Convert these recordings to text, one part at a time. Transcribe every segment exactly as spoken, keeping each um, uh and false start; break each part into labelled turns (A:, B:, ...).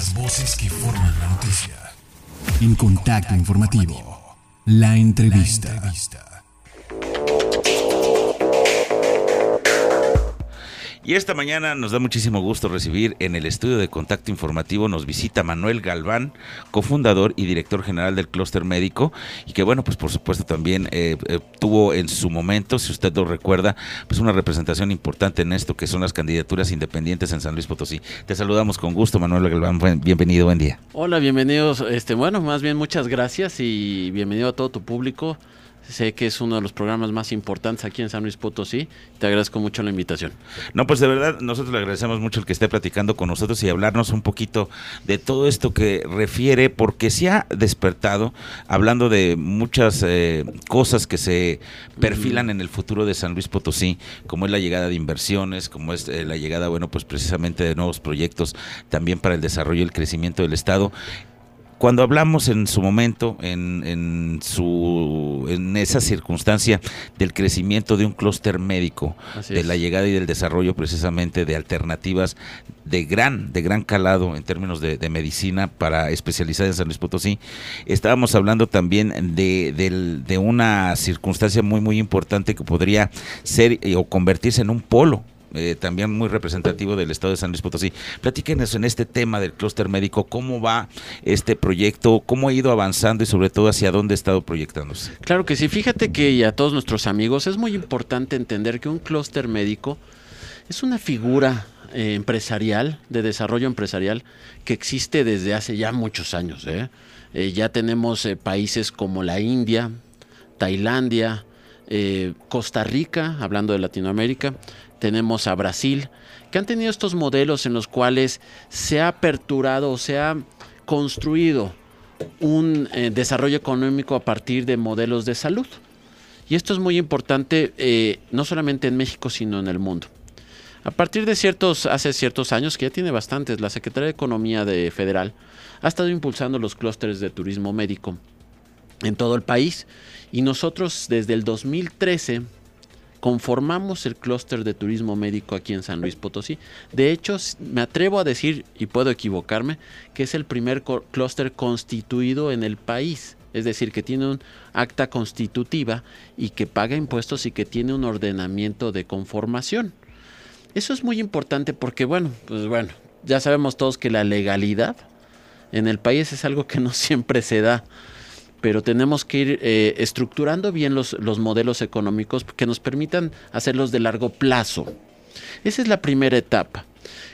A: Las voces que forman la noticia. En Contacto Informativo, la entrevista. La entrevista.
B: Y esta mañana nos da muchísimo gusto recibir en el estudio de Contacto Informativo, nos visita Manuel Galván, cofundador y director general del Clúster Médico, y que bueno, pues por supuesto también eh, eh, tuvo en su momento, si usted lo recuerda, pues una representación importante en esto que son las candidaturas independientes en San Luis Potosí. Te saludamos con gusto, Manuel Galván, buen, bienvenido, buen día.
C: Hola, bienvenidos, este, bueno, más bien muchas gracias y bienvenido a todo tu público. Sé que es uno de los programas más importantes aquí en San Luis Potosí. Te agradezco mucho la invitación.
B: No, pues de verdad, nosotros le agradecemos mucho el que esté platicando con nosotros y hablarnos un poquito de todo esto que refiere, porque se ha despertado, hablando de muchas eh, cosas que se perfilan en el futuro de San Luis Potosí, como es la llegada de inversiones, como es eh, la llegada, bueno, pues precisamente de nuevos proyectos también para el desarrollo y el crecimiento del Estado. Cuando hablamos en su momento, en, en, su, en esa circunstancia del crecimiento de un clúster médico, Así de es. la llegada y del desarrollo precisamente de alternativas de gran, de gran calado en términos de, de medicina para especializar en San Luis Potosí, estábamos hablando también de, de, de una circunstancia muy, muy importante que podría ser eh, o convertirse en un polo. Eh, también muy representativo del estado de San Luis Potosí. Platíquenos en este tema del clúster médico, cómo va este proyecto, cómo ha ido avanzando y sobre todo hacia dónde ha estado proyectándose.
C: Claro que sí, fíjate que y a todos nuestros amigos es muy importante entender que un clúster médico es una figura eh, empresarial, de desarrollo empresarial que existe desde hace ya muchos años. ¿eh? Eh, ya tenemos eh, países como la India, Tailandia, eh, Costa Rica, hablando de Latinoamérica, tenemos a Brasil, que han tenido estos modelos en los cuales se ha aperturado, se ha construido un eh, desarrollo económico a partir de modelos de salud. Y esto es muy importante, eh, no solamente en México, sino en el mundo. A partir de ciertos, hace ciertos años, que ya tiene bastantes, la Secretaría de Economía de Federal ha estado impulsando los clústeres de turismo médico en todo el país. Y nosotros desde el dos mil trece conformamos el clúster de turismo médico aquí en San Luis Potosí. De hecho, me atrevo a decir, y puedo equivocarme, que es el primer clúster constituido en el país. Es decir, que tiene un acta constitutiva y que paga impuestos y que tiene un ordenamiento de conformación. Eso es muy importante porque, bueno, pues bueno, ya sabemos todos que la legalidad en el país es algo que no siempre se da. Pero tenemos que ir eh, estructurando bien los, los modelos económicos que nos permitan hacerlos de largo plazo. Esa es la primera etapa.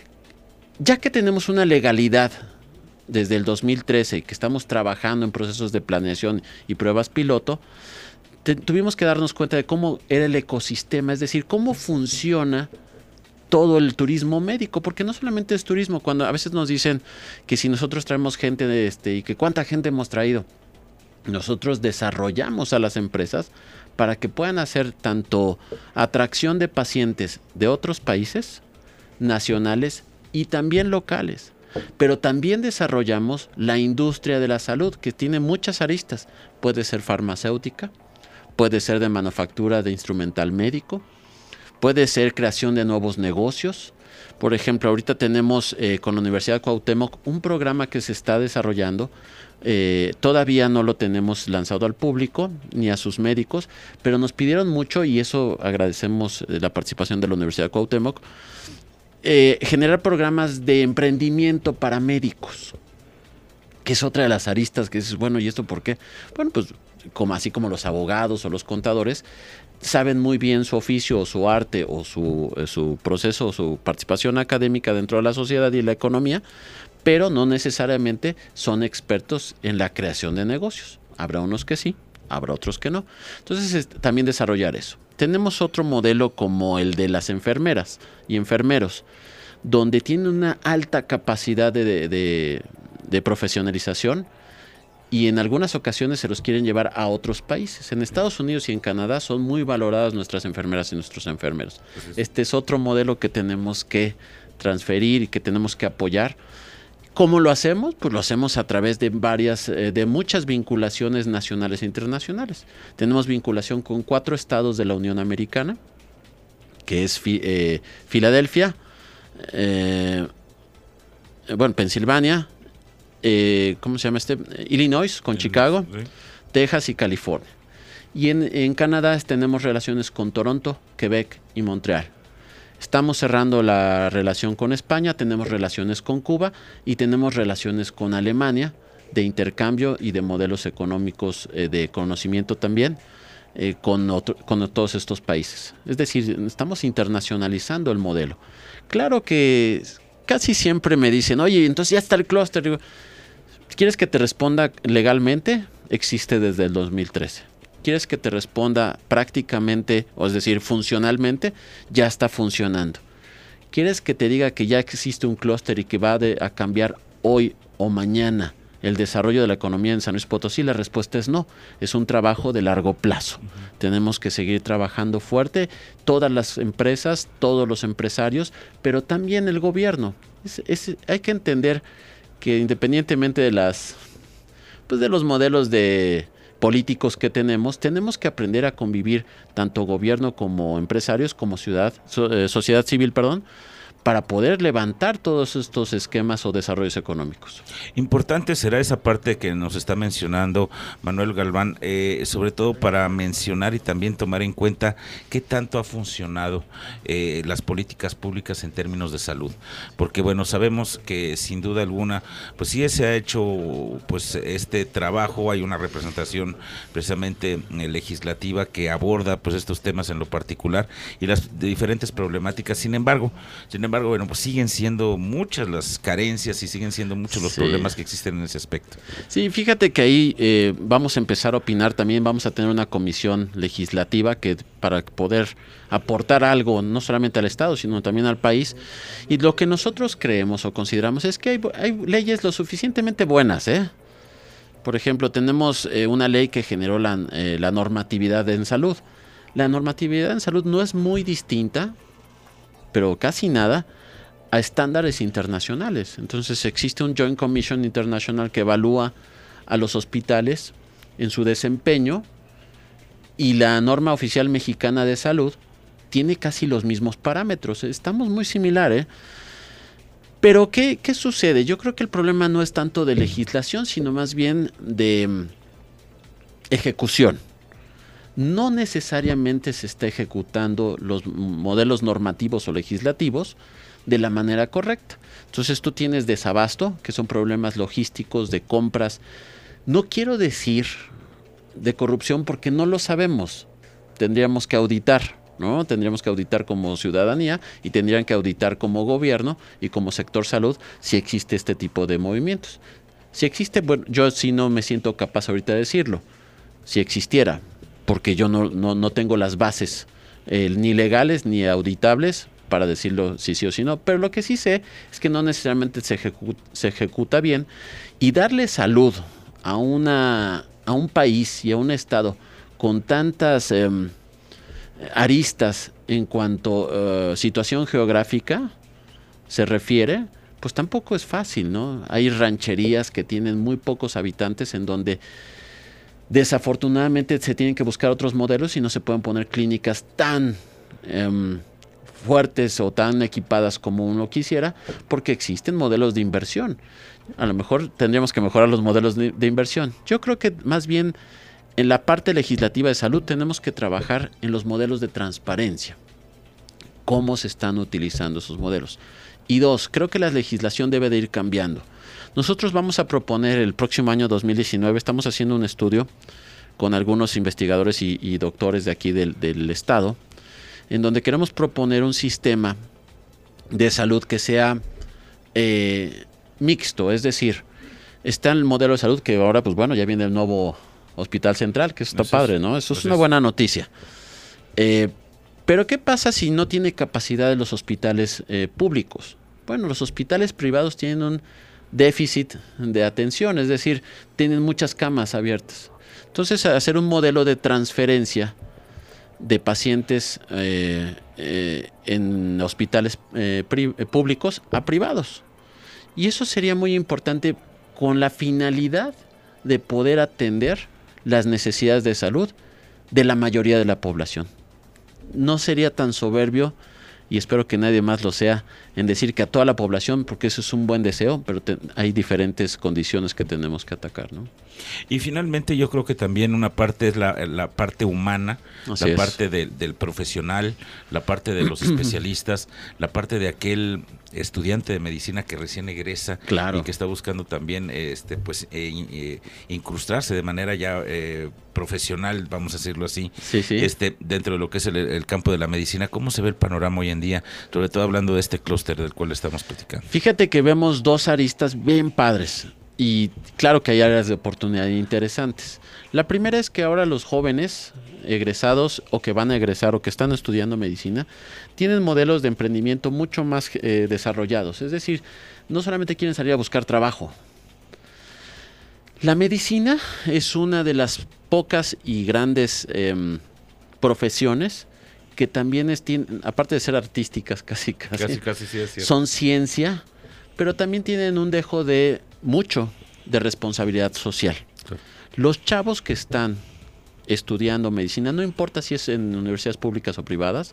C: Ya que tenemos una legalidad desde el dos mil trece y que estamos trabajando en procesos de planeación y pruebas piloto, te, tuvimos que darnos cuenta de cómo era el ecosistema, es decir, cómo funciona todo el turismo médico, porque no solamente es turismo. Cuando a veces nos dicen que si nosotros traemos gente de este y que cuánta gente hemos traído, nosotros desarrollamos a las empresas para que puedan hacer tanto atracción de pacientes de otros países, nacionales y también locales. Pero también desarrollamos la industria de la salud, que tiene muchas aristas. Puede ser farmacéutica, puede ser de manufactura de instrumental médico, puede ser creación de nuevos negocios. Por ejemplo, ahorita tenemos eh, con la Universidad de Cuauhtémoc un programa que se está desarrollando. Eh, todavía no lo tenemos lanzado al público ni a sus médicos, pero nos pidieron mucho y eso agradecemos eh, la participación de la Universidad de Cuauhtémoc, eh, generar programas de emprendimiento para médicos, que es otra de las aristas que dices, bueno, ¿y esto por qué? Bueno, pues como así como los abogados o los contadores saben muy bien su oficio o su arte o su, eh, su proceso o su participación académica dentro de la sociedad y la economía, pero no necesariamente son expertos en la creación de negocios. Habrá unos que sí, habrá otros que no. Entonces, es, también desarrollar eso. Tenemos otro modelo como el de las enfermeras y enfermeros, donde tienen una alta capacidad de, de, de, de profesionalización y en algunas ocasiones se los quieren llevar a otros países. En Estados Unidos y en Canadá son muy valoradas nuestras enfermeras y nuestros enfermeros. Este es otro modelo que tenemos que transferir y que tenemos que apoyar. ¿Cómo lo hacemos? Pues lo hacemos a través de varias, eh, de muchas vinculaciones nacionales e internacionales. Tenemos vinculación con cuatro estados de la Unión Americana, que es fi, eh, Filadelfia, eh, bueno, Pensilvania, eh, ¿cómo se llama este? Illinois con Chicago,
B: Sí.
C: Texas y California. Y en, en Canadá tenemos relaciones con Toronto, Quebec y Montreal. Estamos cerrando la relación con España, tenemos relaciones con Cuba y tenemos relaciones con Alemania de intercambio y de modelos económicos eh, de conocimiento también eh, con, otro, con todos estos países. Es decir, estamos internacionalizando el modelo. Claro que casi siempre me dicen, oye, entonces ya está el clúster. Digo, ¿quieres que te responda legalmente? Existe desde el dos mil trece. ¿Quieres que te responda prácticamente, o es decir, funcionalmente? Ya está funcionando. ¿Quieres que te diga que ya existe un clúster y que va de, a cambiar hoy o mañana el desarrollo de la economía en San Luis Potosí? La respuesta es no. Es un trabajo de largo plazo. Uh-huh. Tenemos que seguir trabajando fuerte, todas las empresas, todos los empresarios, pero también el gobierno. Es, es, hay que entender que independientemente de las, pues de los modelos de políticos que tenemos, tenemos que aprender a convivir tanto gobierno como empresarios, como ciudad, so, eh, sociedad civil, perdón, para poder levantar todos estos esquemas o desarrollos económicos.
B: Importante será esa parte que nos está mencionando Manuel Galván, eh, sobre todo para mencionar y también tomar en cuenta qué tanto ha funcionado eh, las políticas públicas en términos de salud, porque bueno, sabemos que sin duda alguna, pues sí se ha hecho pues este trabajo, hay una representación precisamente eh, legislativa que aborda pues estos temas en lo particular y las diferentes problemáticas, sin embargo, sin embargo bueno, pues siguen siendo muchas las carencias y siguen siendo muchos los sí. problemas que existen en ese aspecto.
C: Sí, fíjate que ahí eh, vamos a empezar a opinar también, vamos a tener una comisión legislativa que para poder aportar algo, no solamente al Estado, sino también al país. Y lo que nosotros creemos o consideramos es que hay, hay leyes lo suficientemente buenas, ¿eh? Por ejemplo, tenemos eh, una ley que generó la, eh, la normatividad en salud. La normatividad en salud no es muy distinta, pero casi nada, a estándares internacionales. Entonces existe un Joint Commission International que evalúa a los hospitales en su desempeño y la norma oficial mexicana de salud tiene casi los mismos parámetros. Estamos muy similares, ¿eh? Pero ¿qué, ¿qué sucede? Yo creo que el problema no es tanto de legislación, sino más bien de um, ejecución. No necesariamente se está ejecutando los modelos normativos o legislativos de la manera correcta. Entonces tú tienes desabasto, que son problemas logísticos, de compras. No quiero decir de corrupción porque no lo sabemos. Tendríamos que auditar, ¿no? Tendríamos que auditar como ciudadanía y tendrían que auditar como gobierno y como sector salud si existe este tipo de movimientos. Si existe, bueno, yo sí no me siento capaz ahorita de decirlo. Si existiera, porque yo no, no, no tengo las bases eh, ni legales ni auditables para decirlo si sí o si no, pero lo que sí sé es que no necesariamente se ejecuta, se ejecuta bien, y darle salud a, una, a un país y a un estado con tantas eh, aristas en cuanto a uh, situación geográfica se refiere, pues tampoco es fácil, ¿no? Hay rancherías que tienen muy pocos habitantes en donde desafortunadamente se tienen que buscar otros modelos y no se pueden poner clínicas tan um, fuertes o tan equipadas como uno quisiera, porque existen modelos de inversión. A lo mejor tendríamos que mejorar los modelos de, de inversión. Yo creo que más bien en la parte legislativa de salud tenemos que trabajar en los modelos de transparencia. ¿Cómo se están utilizando esos modelos? Y dos, creo que la legislación debe de ir cambiando. Nosotros vamos a proponer el próximo año dos mil diecinueve, estamos haciendo un estudio con algunos investigadores y, y doctores de aquí del, del estado, en donde queremos proponer un sistema de salud que sea eh, mixto, es decir, está el modelo de salud que ahora, pues bueno, ya viene el nuevo Hospital Central, que eso está eso padre, ¿no? Eso es una buena noticia. Eh, pero ¿qué pasa si no tiene capacidad de los hospitales eh, públicos? Bueno, los hospitales privados tienen un déficit de atención, es decir, tienen muchas camas abiertas. Entonces, hacer un modelo de transferencia de pacientes eh, eh, en hospitales eh, pri- públicos a privados. Y eso sería muy importante con la finalidad de poder atender las necesidades de salud de la mayoría de la población. No sería tan soberbio y espero que nadie más lo sea, en decir que a toda la población, porque eso es un buen deseo, pero te, hay diferentes condiciones que tenemos que atacar, ¿no?
B: Y finalmente yo creo que también una parte es la, la parte humana,
C: Así
B: la
C: es.
B: parte de, del profesional, la parte de los especialistas, la parte de aquel estudiante de medicina que recién egresa,
C: claro,
B: y que está buscando también este pues eh, eh, incrustarse de manera ya eh, profesional, vamos a decirlo así,
C: sí, sí.
B: este dentro de lo que es el, el campo de la medicina. ¿Cómo se ve el panorama hoy en día? Sobre todo hablando de este clúster del cual estamos platicando.
C: Fíjate que vemos dos aristas bien padres. Y claro que hay áreas de oportunidad interesantes. La primera es que ahora los jóvenes egresados o que van a egresar o que están estudiando medicina tienen modelos de emprendimiento mucho más eh, desarrollados. Es decir, no solamente quieren salir a buscar trabajo. La medicina es una de las pocas y grandes eh, profesiones que también es, tienen, aparte de ser artísticas casi casi,
B: Casi, casi sí es cierto.
C: son ciencia, pero también tienen un dejo de mucho de responsabilidad social. Sí. Los chavos que están estudiando medicina, no importa si es en universidades públicas o privadas,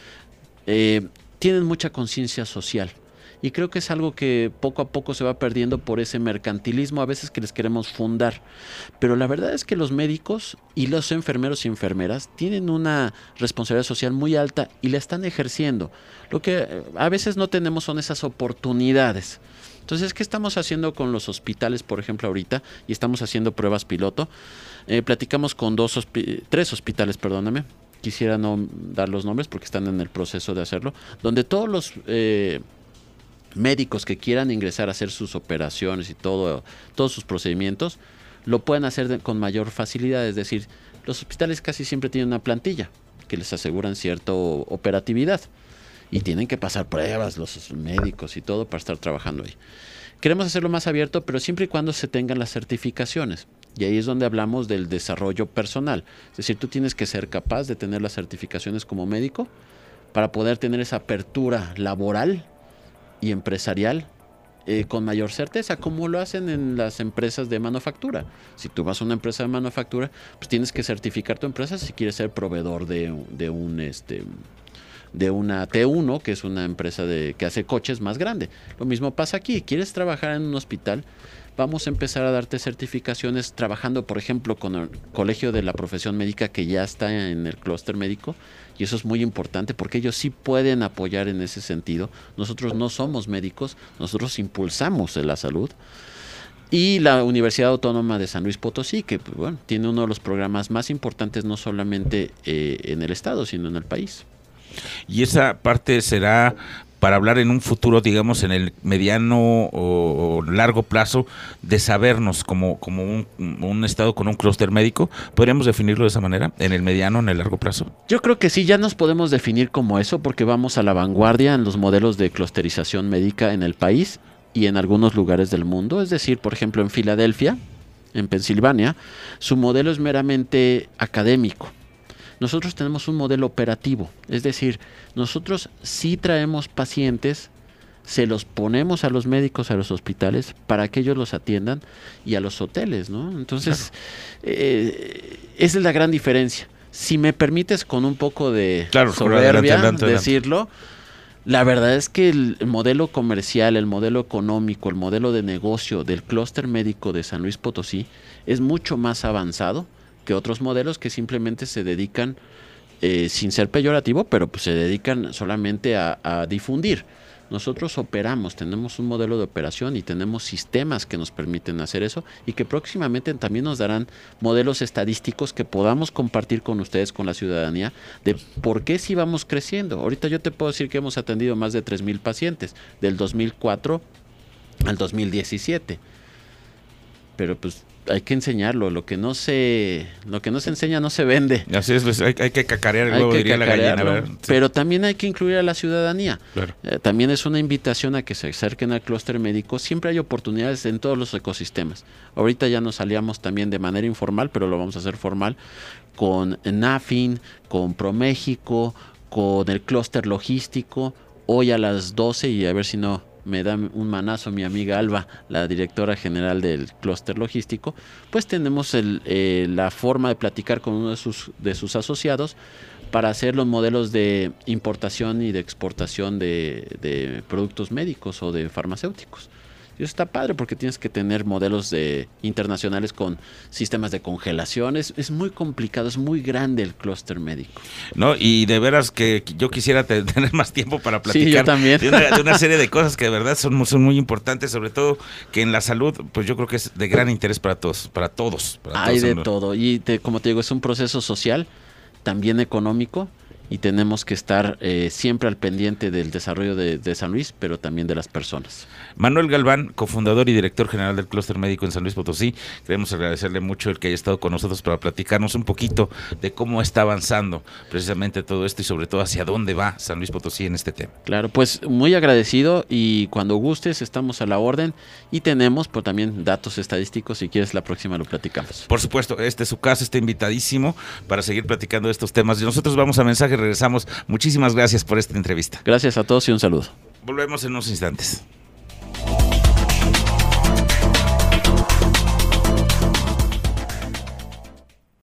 C: eh, tienen mucha conciencia social. Y creo que es algo que poco a poco se va perdiendo por ese mercantilismo a veces que les queremos fundar. Pero la verdad es que los médicos y los enfermeros y enfermeras tienen una responsabilidad social muy alta y la están ejerciendo. Lo que a veces no tenemos son esas oportunidades. Entonces, ¿qué estamos haciendo con los hospitales, por ejemplo, ahorita? Y estamos haciendo pruebas piloto. Eh, platicamos con dos hospi- tres hospitales, perdóname. Quisiera no dar los nombres porque están en el proceso de hacerlo. Donde todos los eh, médicos que quieran ingresar a hacer sus operaciones y todo, todos sus procedimientos, lo pueden hacer de, con mayor facilidad. Es decir, los hospitales casi siempre tienen una plantilla que les aseguran cierta operatividad. Y tienen que pasar pruebas los médicos y todo para estar trabajando ahí. Queremos hacerlo más abierto, pero siempre y cuando se tengan las certificaciones. Y ahí es donde hablamos del desarrollo personal. Es decir, tú tienes que ser capaz de tener las certificaciones como médico para poder tener esa apertura laboral y empresarial eh, con mayor certeza, como lo hacen en las empresas de manufactura. Si tú vas a una empresa de manufactura, pues tienes que certificar tu empresa si quieres ser proveedor de, de un... este de una T uno, que es una empresa de, que hace coches más grande. Lo mismo pasa aquí. ¿Quieres trabajar en un hospital? Vamos a empezar a darte certificaciones trabajando, por ejemplo, con el Colegio de la Profesión Médica, que ya está en el clúster médico, y eso es muy importante porque ellos sí pueden apoyar en ese sentido. Nosotros no somos médicos, nosotros impulsamos la salud. Y la Universidad Autónoma de San Luis Potosí, que pues, bueno, tiene uno de los programas más importantes no solamente eh, en el estado, sino en el país.
B: Y esa parte será para hablar en un futuro, digamos, en el mediano o, o largo plazo, de sabernos como, como un, un estado con un clúster médico. ¿Podríamos definirlo de esa manera? ¿En el mediano, en el largo plazo?
C: Yo creo que sí, ya nos podemos definir como eso, porque vamos a la vanguardia en los modelos de clusterización médica en el país y en algunos lugares del mundo. Es decir, por ejemplo, en Filadelfia, en Pensilvania, su modelo es meramente académico. Nosotros tenemos un modelo operativo, es decir, nosotros sí traemos pacientes, se los ponemos a los médicos, a los hospitales, para que ellos los atiendan, y a los hoteles, ¿no? Entonces, claro. eh, esa es la gran diferencia. Si me permites con un poco de
B: claro,
C: soberbia
B: adelante, adelante,
C: decirlo,
B: adelante.
C: La verdad es que el modelo comercial, el modelo económico, el modelo de negocio del clúster médico de San Luis Potosí es mucho más avanzado que otros modelos que simplemente se dedican, eh, sin ser peyorativo, pero pues se dedican solamente a, a difundir. Nosotros operamos, tenemos un modelo de operación y tenemos sistemas que nos permiten hacer eso y que próximamente también nos darán modelos estadísticos que podamos compartir con ustedes, con la ciudadanía, de por qué si vamos creciendo. Ahorita yo te puedo decir que hemos atendido más de tres mil pacientes, del dos mil cuatro al dos mil diecisiete. Pero pues hay que enseñarlo, lo que no se lo que no se enseña no se vende.
B: Así es, pues, hay, hay que cacarear el huevo, diría la gallina. A ver.
C: Pero también hay que incluir a la ciudadanía.
B: Claro.
C: Eh, también es una invitación a que se acerquen al clúster médico. Siempre hay oportunidades en todos los ecosistemas. Ahorita ya nos aliamos también de manera informal, pero lo vamos a hacer formal, con NAFIN, con ProMéxico, con el clúster logístico. Hoy a las doce, y a ver si no me da un manazo mi amiga Alba, la directora general del clúster logístico, pues tenemos el, eh, la forma de platicar con uno de sus, de sus asociados para hacer los modelos de importación y de exportación de, de productos médicos o de farmacéuticos. Y eso está padre porque tienes que tener modelos de internacionales con sistemas de congelación. Es, es muy complicado, es muy grande el clúster médico.
B: No, y de veras que yo quisiera tener más tiempo para platicar
C: sí, yo también.
B: De, una, de una serie de cosas que de verdad son, son muy importantes, sobre todo que en la salud, pues yo creo que es de gran interés para todos, para todos. Para
C: Hay
B: todos,
C: de
B: ¿no?
C: todo. Y te, como te digo, es un proceso social, también económico, y tenemos que estar eh, siempre al pendiente del desarrollo de, de San Luis, pero también de las personas.
B: Manuel Galván, cofundador y director general del Clúster Médico en San Luis Potosí, queremos agradecerle mucho el que haya estado con nosotros para platicarnos un poquito de cómo está avanzando precisamente todo esto y sobre todo hacia dónde va San Luis Potosí en este tema.
C: Claro, pues muy agradecido, y cuando gustes estamos a la orden, y tenemos pues también datos estadísticos, si quieres la próxima lo platicamos.
B: Por supuesto, este es su caso, está invitadísimo para seguir platicando de estos temas. Y nosotros vamos a mensaje, regresamos. Muchísimas gracias por esta entrevista.
C: Gracias a todos y un saludo.
B: Volvemos en unos instantes.